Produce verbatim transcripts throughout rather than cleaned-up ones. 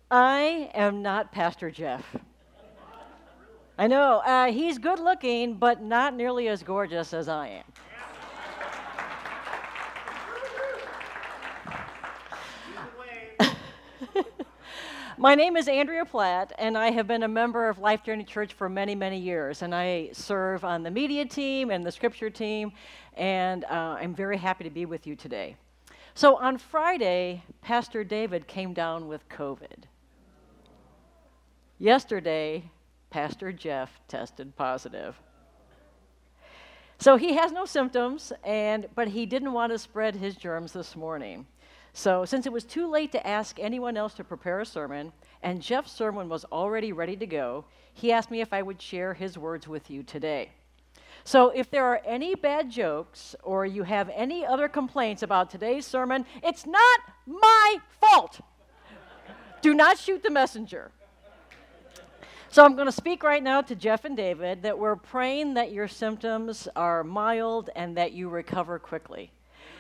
I am not Pastor Jeff. I know, uh, he's good looking, but not nearly as gorgeous as I am. My name is Andrea Platt, and I have been a member of Life Journey Church for many, many years. And I serve on the media team and the scripture team, and uh, I'm very happy to be with you today. So on Friday, Pastor David came down with COVID. Yesterday, Pastor Jeff tested positive. So he has no symptoms, and but he didn't want to spread his germs this morning. So since it was too late to ask anyone else to prepare a sermon, and Jeff's sermon was already ready to go, he asked me if I would share his words with you today. So if there are any bad jokes or you have any other complaints about today's sermon, it's not my fault. Do not shoot the messenger. So I'm going to speak right now to Jeff and David that we're praying that your symptoms are mild and that you recover quickly.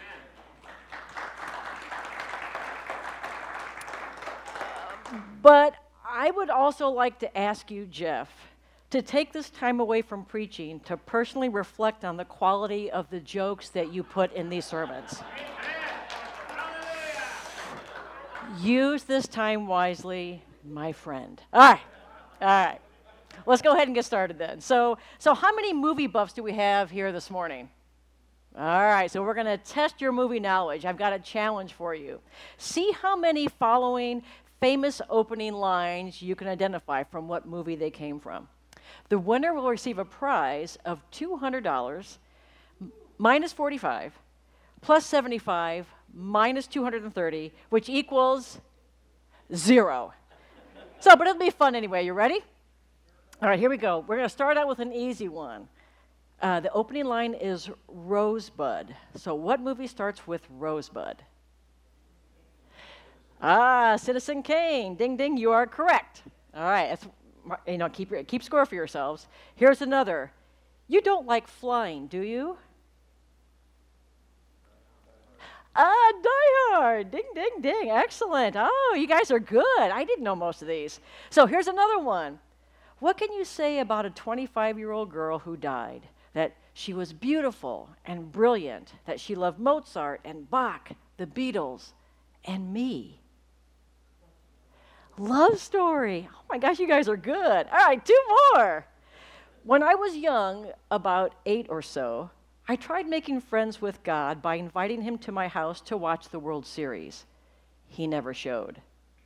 But I would also like to ask you, Jeff, to take this time away from preaching to personally reflect on the quality of the jokes that you put in these sermons. Use this time wisely, my friend. All right, all right. Let's go ahead and get started then. So, so how many movie buffs do we have here this morning? All right, so we're going to test your movie knowledge. I've got a challenge for you. See how many following famous opening lines you can identify from what movie they came from. The winner will receive a prize of two hundred dollars minus forty-five plus seventy-five minus two hundred thirty, which equals zero. So, but it'll be fun anyway. You ready? All right, here we go. We're going to start out with an easy one. Uh, the opening line is Rosebud. So what movie starts with Rosebud? Ah, Citizen Kane. Ding, ding, you are correct. All right, that's, you know, keep, keep score for yourselves. Here's another. You don't like flying, do you? Ah, Die Hard. Ding, ding, ding. Excellent. Oh, you guys are good. I didn't know most of these. So here's another one. What can you say about a twenty-five-year-old girl who died? That she was beautiful and brilliant, that she loved Mozart and Bach, the Beatles, and me. Love Story. Oh my gosh, you guys are good. All right, two more. When I was young, about eight or so, I tried making friends with God by inviting him to my house to watch the World Series. He never showed.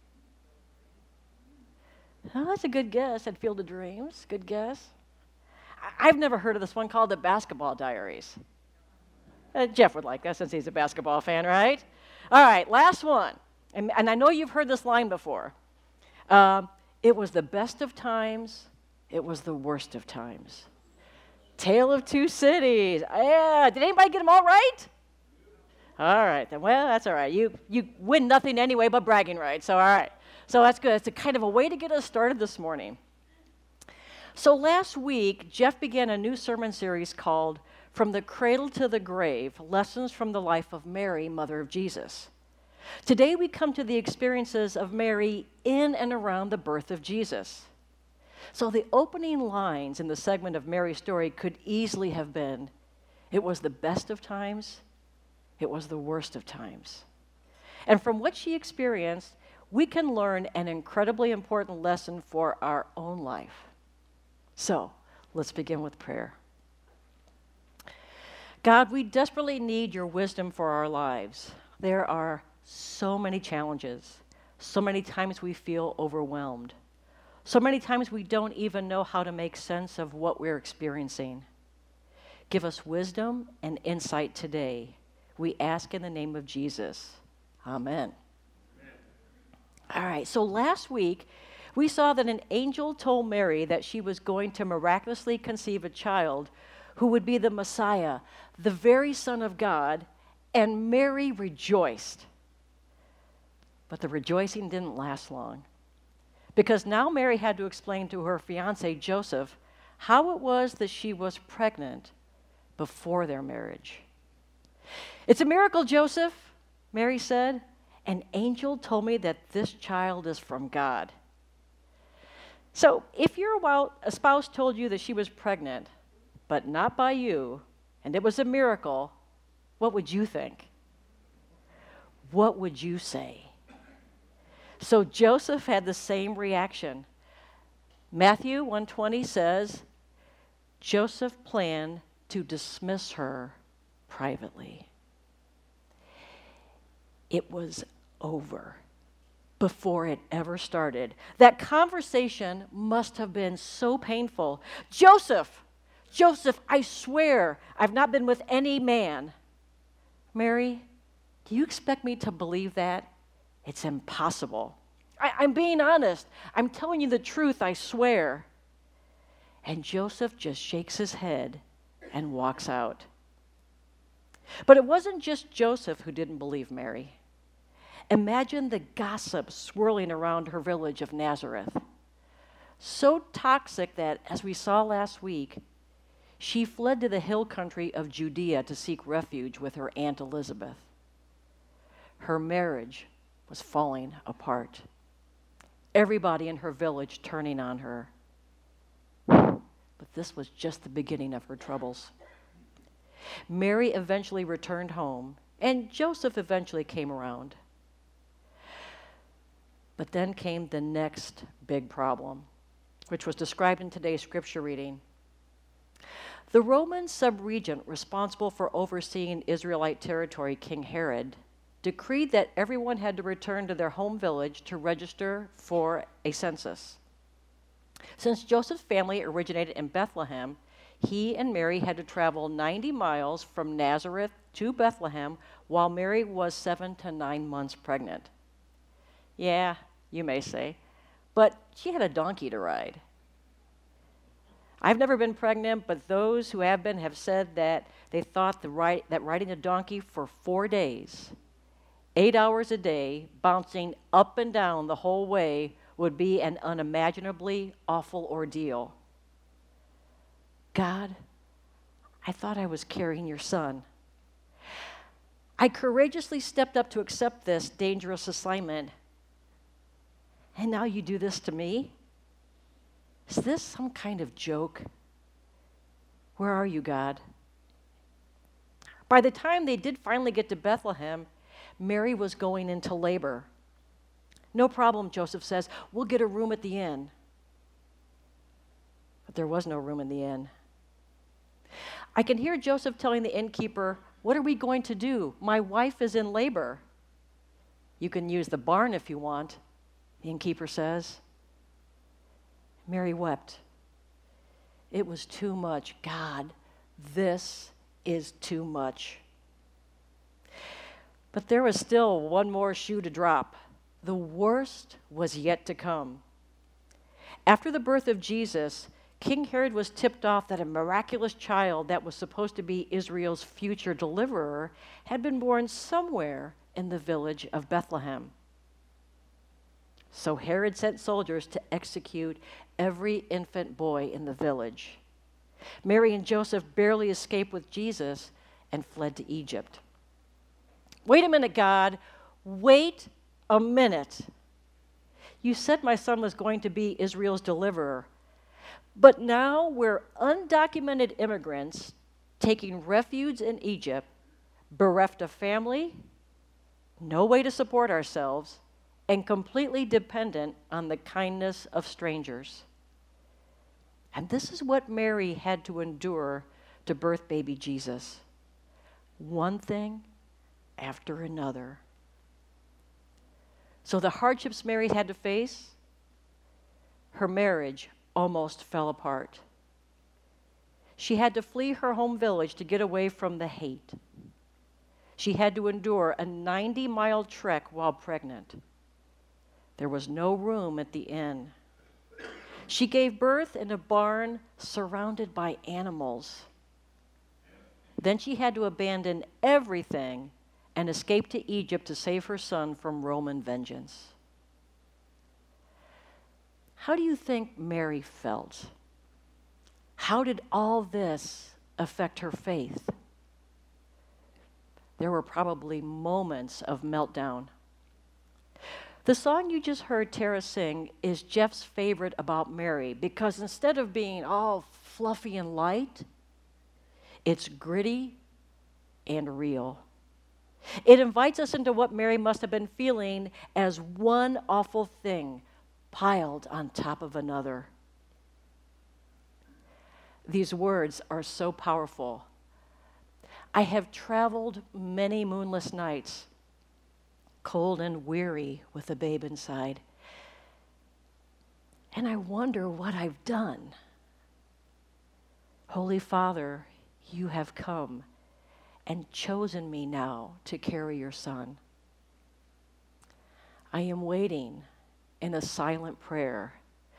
Oh, that's a good guess at Field of Dreams. Good guess. I- I've never heard of this one called The Basketball Diaries. Uh, Jeff would like that since he's a basketball fan, right? All right, last one. And, and I know you've heard this line before. Um, it was the best of times. It was the worst of times. Tale of Two Cities. Yeah, did anybody get them all right? All right, then, well, that's all right. You, you win nothing anyway but bragging rights, so all right. So that's good. It's a kind of a way to get us started this morning. So last week, Jeff began a new sermon series called From the Cradle to the Grave, Lessons from the Life of Mary, Mother of Jesus. Today we come to the experiences of Mary in and around the birth of Jesus. So the opening lines in the segment of Mary's story could easily have been, it was the best of times, it was the worst of times. And from what she experienced, we can learn an incredibly important lesson for our own life. So, let's begin with prayer. God, we desperately need your wisdom for our lives. There are so many challenges. So many times we feel overwhelmed. So many times we don't even know how to make sense of what we're experiencing. Give us wisdom and insight today. We ask in the name of Jesus. Amen. All right, so last week, we saw that an angel told Mary that she was going to miraculously conceive a child who would be the Messiah, the very Son of God, and Mary rejoiced. But the rejoicing didn't last long, because now Mary had to explain to her fiancé, Joseph, how it was that she was pregnant before their marriage. It's a miracle, Joseph, Mary said, An angel told me that this child is from God. So if your a spouse told you that she was pregnant, but not by you, and it was a miracle, what would you think? What would you say? So Joseph had the same reaction. Matthew one twenty says, Joseph planned to dismiss her privately. It was over before it ever started. That conversation must have been so painful. Joseph, Joseph, I swear I've not been with any man. Mary, do you expect me to believe that? It's impossible. I, I'm being honest. I'm telling you the truth, I swear. And Joseph just shakes his head and walks out. But it wasn't just Joseph who didn't believe Mary. Imagine the gossip swirling around her village of Nazareth. So toxic that, as we saw last week, she fled to the hill country of Judea to seek refuge with her Aunt Elizabeth. Her marriage was falling apart. Everybody in her village turning on her. But this was just the beginning of her troubles. Mary eventually returned home, and Joseph eventually came around. But then came the next big problem, which was described in today's scripture reading. The Roman sub-regent responsible for overseeing Israelite territory, King Herod, decreed that everyone had to return to their home village to register for a census. Since Joseph's family originated in Bethlehem, he and Mary had to travel ninety miles from Nazareth to Bethlehem while Mary was seven to nine months pregnant. Yeah, you may say, but she had a donkey to ride. I've never been pregnant, but those who have been have said that they thought the ride, that riding a donkey for four days, eight hours a day, bouncing up and down the whole way would be an unimaginably awful ordeal. God, I thought I was carrying your son. I courageously stepped up to accept this dangerous assignment. And now you do this to me? Is this some kind of joke? Where are you, God? By the time they did finally get to Bethlehem, Mary was going into labor. No problem, Joseph says. We'll get a room at the inn. But there was no room in the inn. I can hear Joseph telling the innkeeper, what are we going to do? My wife is in labor. You can use the barn if you want, the innkeeper says. Mary wept. It was too much. God, this is too much. But there was still one more shoe to drop. The worst was yet to come. After the birth of Jesus, King Herod was tipped off that a miraculous child that was supposed to be Israel's future deliverer had been born somewhere in the village of Bethlehem. So Herod sent soldiers to execute every infant boy in the village. Mary and Joseph barely escaped with Jesus and fled to Egypt. Wait a minute, God. Wait a minute. You said my son was going to be Israel's deliverer. But now we're undocumented immigrants taking refuge in Egypt, bereft of family, no way to support ourselves, and completely dependent on the kindness of strangers. And this is what Mary had to endure to birth baby Jesus. One thing after another. So the hardships Mary had to face, her marriage almost fell apart. She had to flee her home village to get away from the hate. She had to endure a ninety-mile trek while pregnant. There was no room at the inn. She gave birth in a barn surrounded by animals. Then she had to abandon everything and escape to Egypt to save her son from Roman vengeance. How do you think Mary felt? How did all this affect her faith? There were probably moments of meltdown. The song you just heard Tara sing is Jeff's favorite about Mary because instead of being all fluffy and light, it's gritty and real. It invites us into what Mary must have been feeling as one awful thing piled on top of another. These words are so powerful. I have traveled many moonless nights, cold and weary with a babe inside, and I wonder what I've done. Holy Father, you have come and chosen me now to carry your Son. I am waiting in a silent prayer.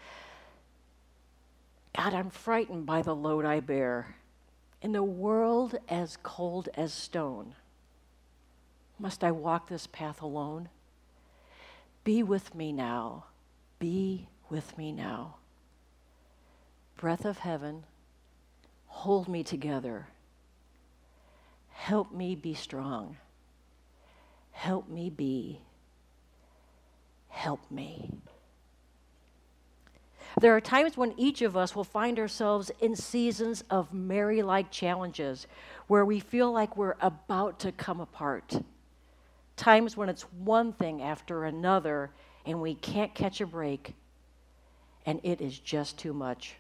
God, I'm frightened by the load I bear. In a world as cold as stone, must I walk this path alone? Be with me now. Be with me now. Breath of heaven, hold me together. Help me be strong. Help me be. Help me. There are times when each of us will find ourselves in seasons of Mary-like challenges where we feel like we're about to come apart. Times when it's one thing after another and we can't catch a break and it is just too much.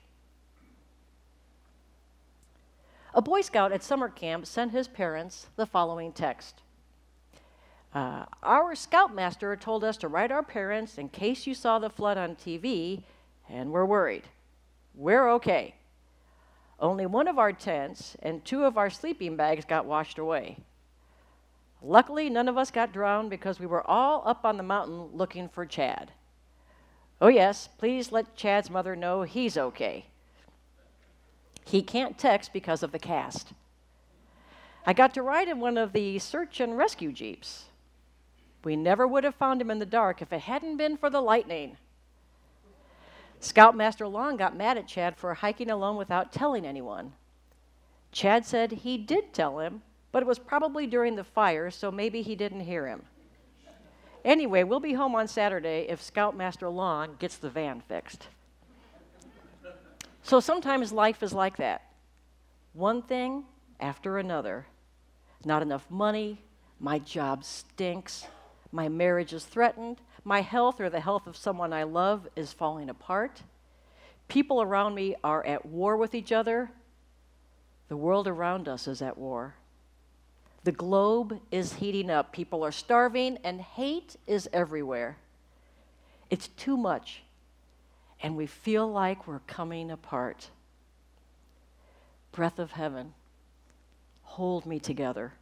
A Boy Scout at summer camp sent his parents the following text. Uh, Our scoutmaster told us to write our parents in case you saw the flood on T V and we're worried. We're okay. Only one of our tents and two of our sleeping bags got washed away. Luckily, none of us got drowned because we were all up on the mountain looking for Chad. Oh yes, please let Chad's mother know he's okay. He can't text because of the cast. I got to ride in one of the search and rescue jeeps. We never would have found him in the dark if it hadn't been for the lightning. Scoutmaster Long got mad at Chad for hiking alone without telling anyone. Chad said he did tell him, but it was probably during the fire, so maybe he didn't hear him. Anyway, we'll be home on Saturday if Scoutmaster Long gets the van fixed. So sometimes life is like that. One thing after another. Not enough money, my job stinks, my marriage is threatened, my health or the health of someone I love is falling apart. People around me are at war with each other. The world around us is at war. The globe is heating up. People are starving and hate is everywhere. It's too much. And we feel like we're coming apart. Breath of heaven, hold me together.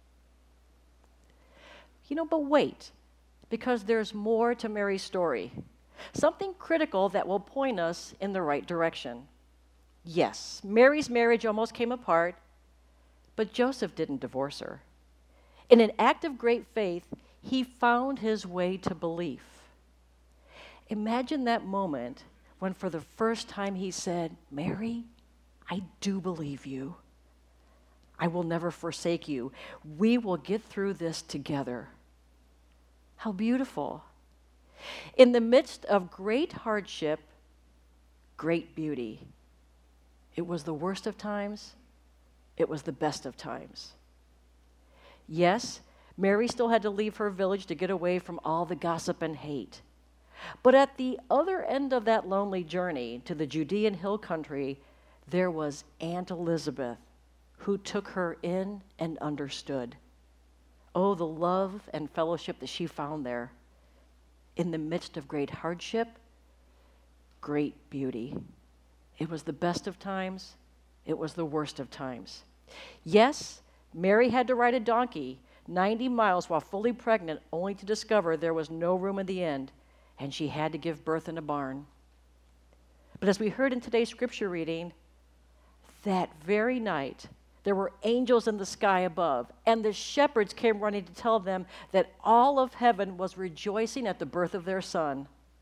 You know, but wait, because there's more to Mary's story. Something critical that will point us in the right direction. Yes, Mary's marriage almost came apart, but Joseph didn't divorce her. In an act of great faith, he found his way to belief. Imagine that moment when for the first time he said, Mary, I do believe you. I will never forsake you. We will get through this together. How beautiful. In the midst of great hardship, great beauty. It was the worst of times. It was the best of times. Yes, Mary still had to leave her village to get away from all the gossip and hate. But at the other end of that lonely journey to the Judean hill country, there was Aunt Elizabeth, who took her in and understood. Oh, the love and fellowship that she found there. In the midst of great hardship, great beauty. It was the best of times. It was the worst of times. Yes, Mary had to ride a donkey ninety miles while fully pregnant, only to discover there was no room in the inn, and she had to give birth in a barn. But as we heard in today's scripture reading, that very night, there were angels in the sky above, and the shepherds came running to tell them that all of heaven was rejoicing at the birth of their son.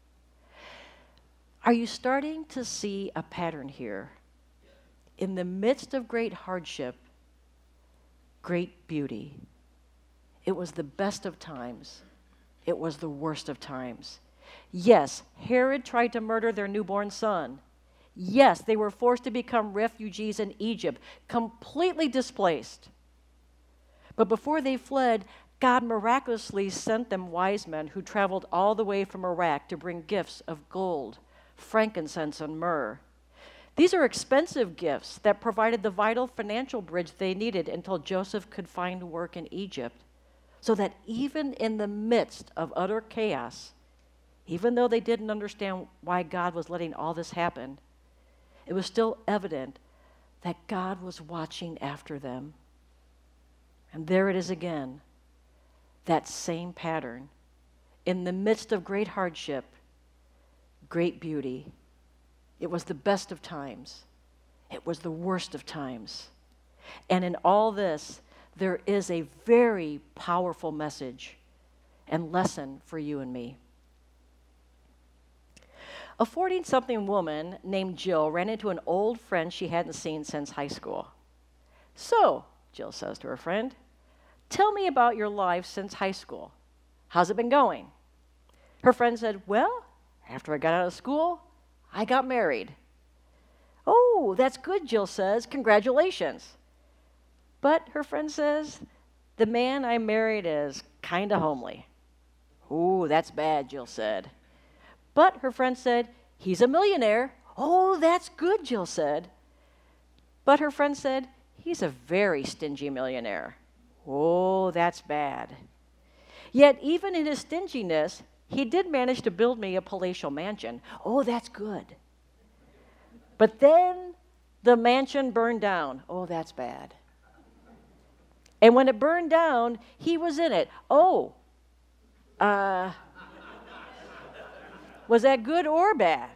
Are you starting to see a pattern here? In the midst of great hardship, great beauty. It was the best of times. it was the worst of times. Yes, Herod tried to murder their newborn son. Yes, they were forced to become refugees in Egypt, completely displaced. But before they fled, God miraculously sent them wise men who traveled all the way from Iraq to bring gifts of gold, frankincense, and myrrh. These are expensive gifts that provided the vital financial bridge they needed until Joseph could find work in Egypt, so that even in the midst of utter chaos, even though they didn't understand why God was letting all this happen, it was still evident that God was watching after them. And there it is again, that same pattern. In the midst of great hardship, great beauty. It was the best of times. It was the worst of times. And in all this, there is a very powerful message and lesson for you and me. A forty-something woman named Jill ran into an old friend she hadn't seen since high school. "So," Jill says to her friend, "tell me about your life since high school. How's it been going?" Her friend said, "Well, after I got out of school, I got married." "Oh, that's good," Jill says. "Congratulations." But her friend says, "The man I married is kind of homely." "Oh, that's bad," Jill said. But her friend said, "He's a millionaire." "Oh, that's good," Jill said. But her friend said, "He's a very stingy millionaire." "Oh, that's bad." Yet even in his stinginess, he did manage to build me a palatial mansion. "Oh, that's good." But then the mansion burned down. "Oh, that's bad." And when it burned down, he was in it. "Oh, uh, was that good or bad?"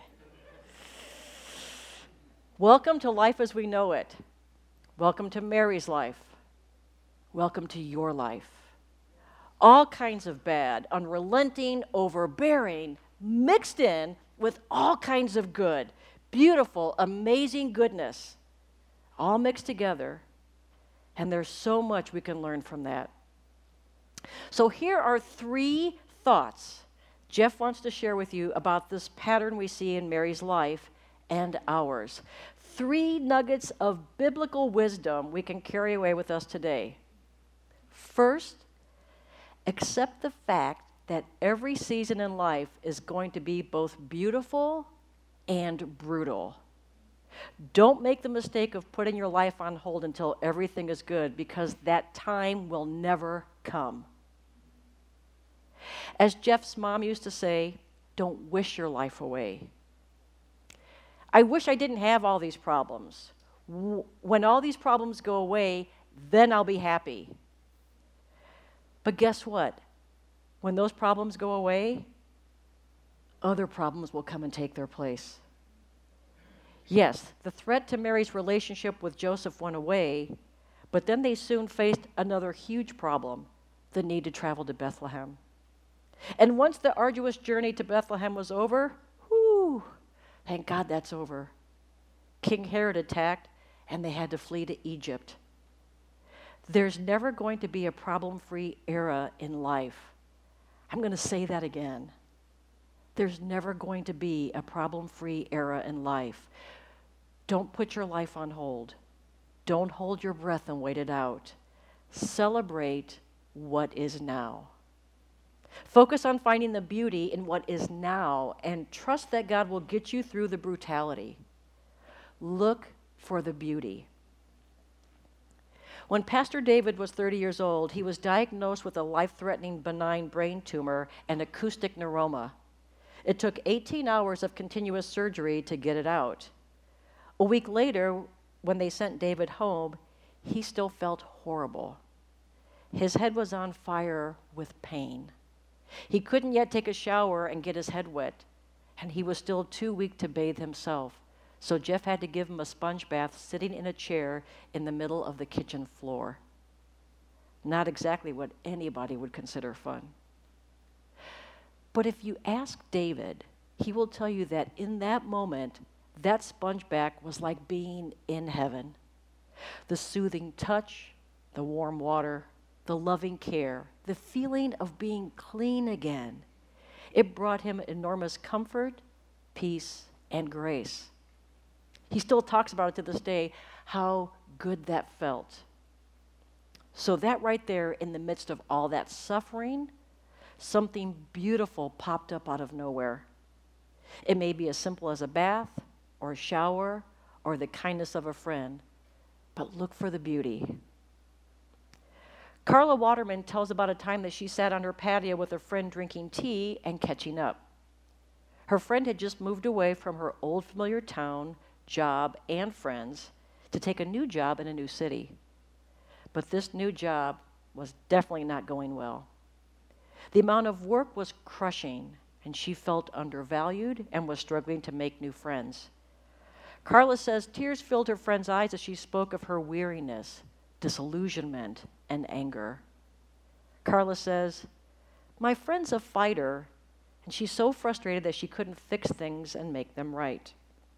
Welcome to life as we know it. Welcome to Mary's life. Welcome to your life. All kinds of bad, unrelenting, overbearing, mixed in with all kinds of good, beautiful, amazing goodness, all mixed together. And there's so much we can learn from that. So here are three thoughts Jeff wants to share with you about this pattern we see in Mary's life and ours. Three nuggets of biblical wisdom we can carry away with us today. First, accept the fact that every season in life is going to be both beautiful and brutal. Don't make the mistake of putting your life on hold until everything is good, because that time will never come. As Jeff's mom used to say, don't wish your life away. I wish I didn't have all these problems. When all these problems go away, then I'll be happy. But guess what? When those problems go away, other problems will come and take their place. Yes, the threat to Mary's relationship with Joseph went away, but then they soon faced another huge problem, the need to travel to Bethlehem. And once the arduous journey to Bethlehem was over, whew, thank God that's over. King Herod attacked, and they had to flee to Egypt. There's never going to be a problem-free era in life. I'm going to say that again. There's never going to be a problem-free era in life. Don't put your life on hold. Don't hold your breath and wait it out. Celebrate what is now. Focus on finding the beauty in what is now and trust that God will get you through the brutality. Look for the beauty. When Pastor David was thirty years old, he was diagnosed with a life-threatening benign brain tumor and acoustic neuroma. It took eighteen hours of continuous surgery to get it out. A week later, when they sent David home, he still felt horrible. His head was on fire with pain. He couldn't yet take a shower and get his head wet, and he was still too weak to bathe himself. So Jeff had to give him a sponge bath sitting in a chair in the middle of the kitchen floor. Not exactly what anybody would consider fun. But if you ask David, he will tell you that in that moment, that sponge bath was like being in heaven. The soothing touch, the warm water, the loving care, the feeling of being clean again. It brought him enormous comfort, peace, and grace. He still talks about it to this day, how good that felt. So that right there, in the midst of all that suffering, something beautiful popped up out of nowhere. It may be as simple as a bath or a shower or the kindness of a friend, but look for the beauty. Carla Waterman tells about a time that she sat on her patio with a friend drinking tea and catching up. Her friend had just moved away from her old familiar town, job, and friends to take a new job in a new city. But this new job was definitely not going well. The amount of work was crushing, and she felt undervalued and was struggling to make new friends. Carla says tears filled her friend's eyes as she spoke of her weariness, disillusionment, and anger. Carla says, "My friend's a fighter, and she's so frustrated that she couldn't fix things and make them right."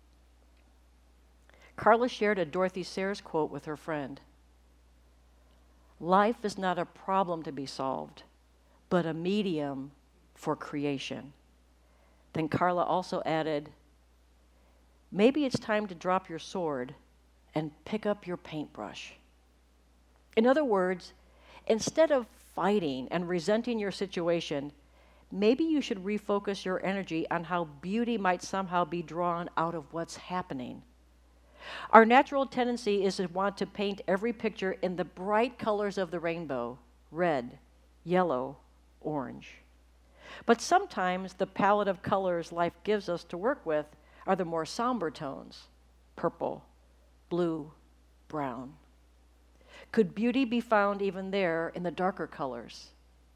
Carla shared a Dorothy Sayers quote with her friend. "Life is not a problem to be solved, but a medium for creation." Then Carla also added, "Maybe it's time to drop your sword and pick up your paintbrush." In other words, instead of fighting and resenting your situation, maybe you should refocus your energy on how beauty might somehow be drawn out of what's happening. Our natural tendency is to want to paint every picture in the bright colors of the rainbow, red, yellow, orange. But sometimes the palette of colors life gives us to work with are the more somber tones, purple, blue, brown. Could beauty be found even there in the darker colors?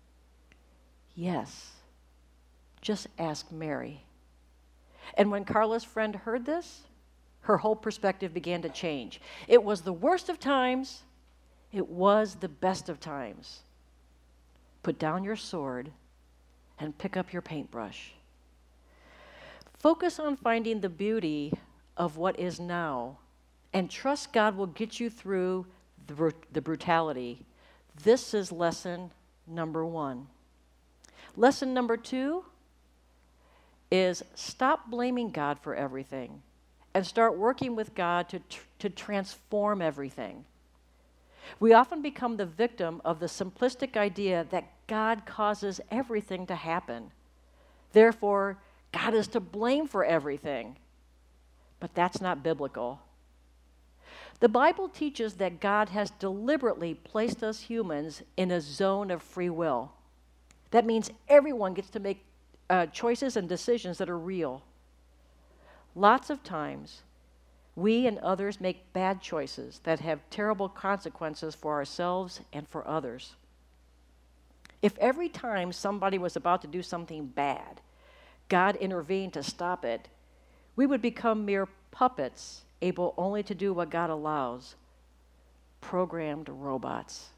Yes. Just ask Mary. And when Carla's friend heard this, her whole perspective began to change. It was the worst of times. It was the best of times. Put down your sword and pick up your paintbrush. Focus on finding the beauty of what is now and trust God will get you through the, br- the brutality. This is lesson number one. Lesson number two is stop blaming God for everything and start working with God to, tr- to transform everything. We often become the victim of the simplistic idea that God causes everything to happen. Therefore, God is to blame for everything. But that's not biblical. The Bible teaches that God has deliberately placed us humans in a zone of free will. That means everyone gets to make uh, choices and decisions that are real. Lots of times, we and others make bad choices that have terrible consequences for ourselves and for others. If every time somebody was about to do something bad, God intervened to stop it, we would become mere puppets, able only to do what God allows, programmed robots.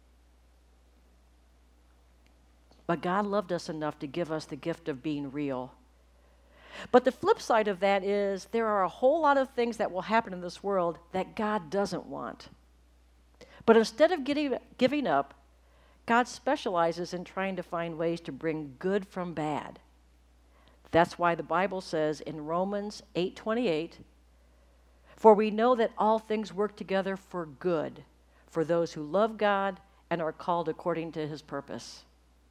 But God loved us enough to give us the gift of being real. But the flip side of that is there are a whole lot of things that will happen in this world that God doesn't want. But instead of getting, giving up, God specializes in trying to find ways to bring good from bad. That's why the Bible says in Romans eight twenty-eight, "For we know that all things work together for good, for those who love God and are called according to his purpose."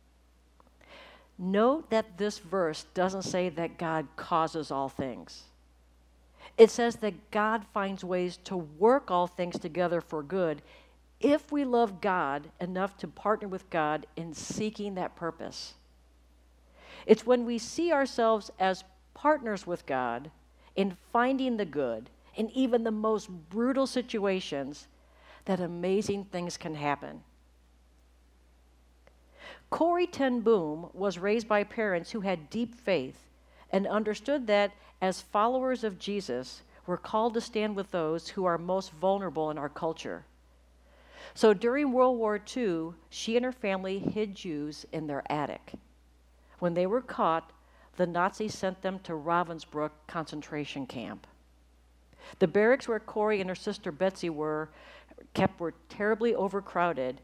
Note that this verse doesn't say that God causes all things. It says that God finds ways to work all things together for good if we love God enough to partner with God in seeking that purpose. It's when we see ourselves as partners with God in finding the good in even the most brutal situations that amazing things can happen. Corrie ten Boom was raised by parents who had deep faith and understood that as followers of Jesus, we're called to stand with those who are most vulnerable in our culture. So during World War Two, she and her family hid Jews in their attic. When they were caught, the Nazis sent them to Ravensbrück concentration camp. The barracks where Corrie and her sister Betsy were kept were terribly overcrowded,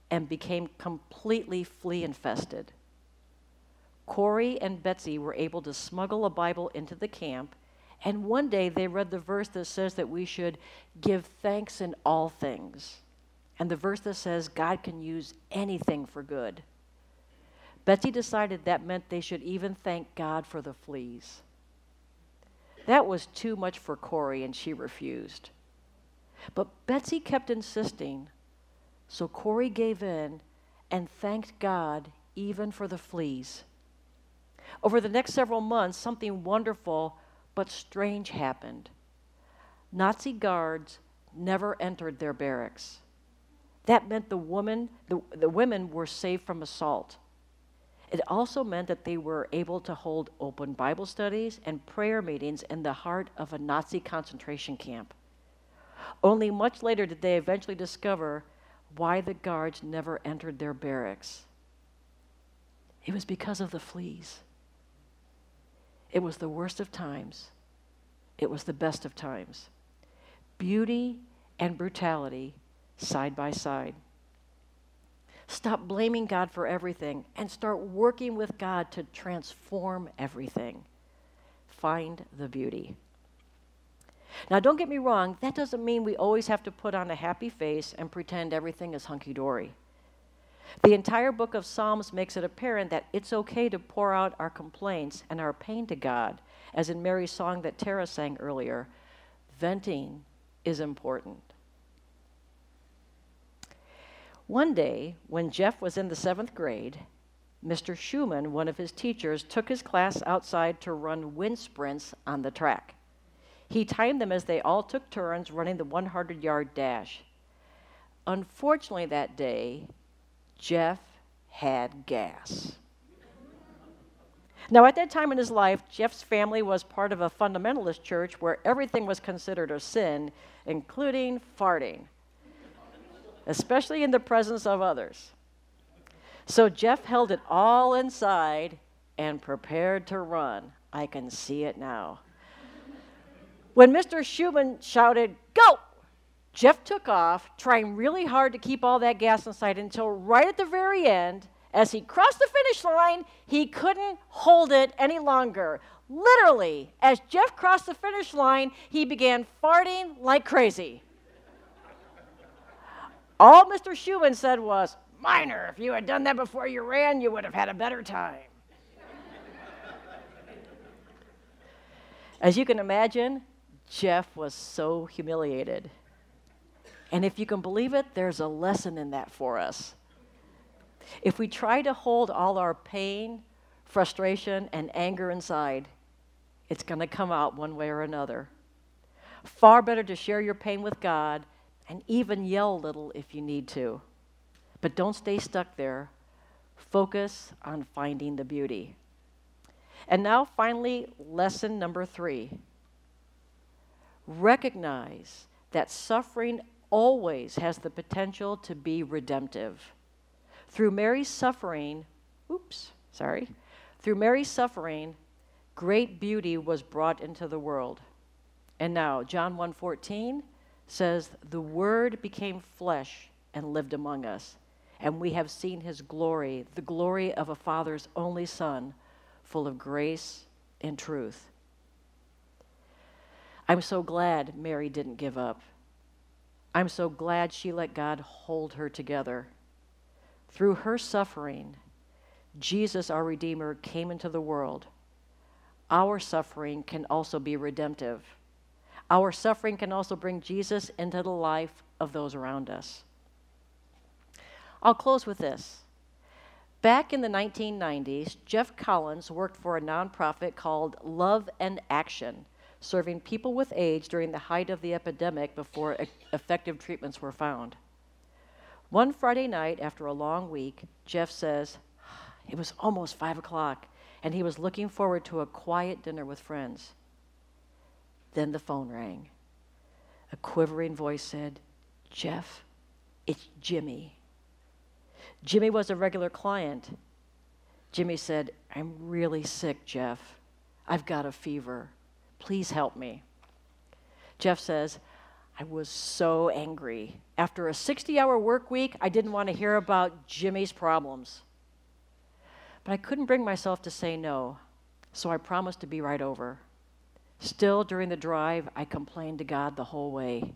and became completely flea infested. Corey and Betsy were able to smuggle a Bible into the camp, and one day they read the verse that says that we should give thanks in all things, and the verse that says God can use anything for good. Betsy decided that meant they should even thank God for the fleas. That was too much for Corey, and she refused. But Betsy kept insisting, so Corey gave in and thanked God even for the fleas. Over the next several months, something wonderful but strange happened. Nazi guards never entered their barracks. That meant the woman, the, the women were safe from assault. It also meant that they were able to hold open Bible studies and prayer meetings in the heart of a Nazi concentration camp. Only much later did they eventually discover why the guards never entered their barracks. It was because of the fleas. It was the worst of times. It was the best of times. Beauty and brutality side by side. Stop blaming God for everything and start working with God to transform everything. Find the beauty. Now, don't get me wrong, that doesn't mean we always have to put on a happy face and pretend everything is hunky-dory. The entire book of Psalms makes it apparent that it's okay to pour out our complaints and our pain to God, as in Mary's song that Tara sang earlier. Venting is important. One day, when Jeff was in the seventh grade, Mister Schumann, one of his teachers, took his class outside to run wind sprints on the track. He timed them as they all took turns running the hundred-yard dash. Unfortunately, that day, Jeff had gas. Now, at that time in his life, Jeff's family was part of a fundamentalist church where everything was considered a sin, including farting, especially in the presence of others. So Jeff held it all inside and prepared to run. I can see it now. When Mister Schumann shouted, "Go!" Jeff took off, trying really hard to keep all that gas inside until right at the very end, as he crossed the finish line, he couldn't hold it any longer. Literally, as Jeff crossed the finish line, he began farting like crazy. All Mister Schumann said was, "Minor, if you had done that before you ran, you would have had a better time." As you can imagine, Jeff was so humiliated. And if you can believe it, there's a lesson in that for us. If we try to hold all our pain, frustration, and anger inside, it's going to come out one way or another. Far better to share your pain with God and even yell a little if you need to. But don't stay stuck there. Focus on finding the beauty. And now, finally, lesson number three. Recognize that suffering always has the potential to be redemptive. Through Mary's suffering, oops, sorry, through Mary's suffering, great beauty was brought into the world. And now, John one fourteen says, "The Word became flesh and lived among us, and we have seen his glory, the glory of a Father's only Son, full of grace and truth." I'm so glad Mary didn't give up. I'm so glad she let God hold her together. Through her suffering, Jesus, our Redeemer, came into the world. Our suffering can also be redemptive. Our suffering can also bring Jesus into the life of those around us. I'll close with this. Back in the nineteen nineties, Jeff Collins worked for a nonprofit called Love and Action, serving people with AIDS during the height of the epidemic before e- effective treatments were found. One Friday night, after a long week, Jeff says, it was almost five o'clock, and he was looking forward to a quiet dinner with friends. Then the phone rang. A quivering voice said, "Jeff, it's Jimmy." Jimmy was a regular client. Jimmy said, "I'm really sick, Jeff. I've got a fever. Please help me." Jeff says, I was so angry. After a sixty-hour work week, I didn't want to hear about Jimmy's problems. But I couldn't bring myself to say no, so I promised to be right over. Still, during the drive, I complained to God the whole way.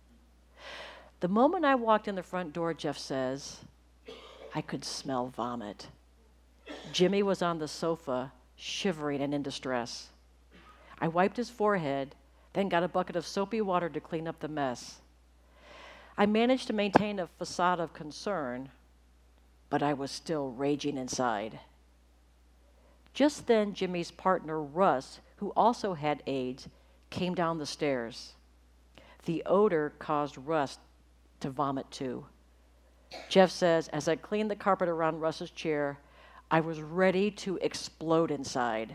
The moment I walked in the front door, Jeff says, I could smell vomit. Jimmy was on the sofa, shivering and in distress. I wiped his forehead, then got a bucket of soapy water to clean up the mess. I managed to maintain a facade of concern, but I was still raging inside. Just then, Jimmy's partner, Russ, who also had AIDS, came down the stairs. The odor caused Russ to vomit too. Jeff says, as I cleaned the carpet around Russ's chair, I was ready to explode inside.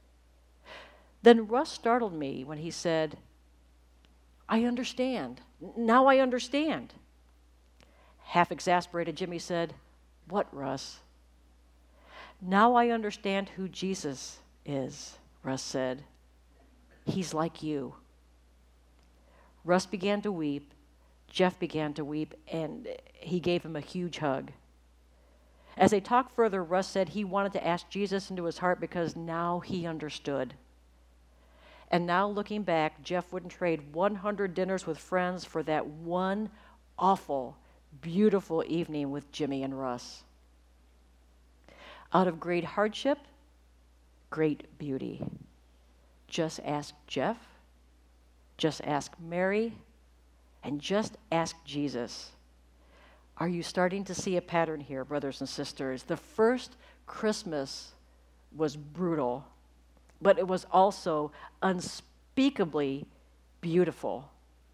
Then Russ startled me when he said, I understand. Now I understand. Half exasperated, Jimmy said, what, Russ? Now I understand who Jesus is, Russ said. He's like you. Russ began to weep. Jeff began to weep, and he gave him a huge hug. As they talked further, Russ said he wanted to ask Jesus into his heart because now he understood. And now, looking back, Jeff wouldn't trade one hundred dinners with friends for that one awful, beautiful evening with Jimmy and Russ. Out of great hardship, great beauty. Just ask Jeff, just ask Mary, and just ask Jesus. Are you starting to see a pattern here, brothers and sisters? The first Christmas was brutal, but it was also unspeakably beautiful.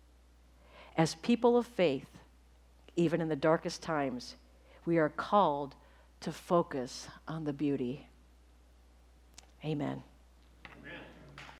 As people of faith, even in the darkest times, we are called to focus on the beauty. Amen.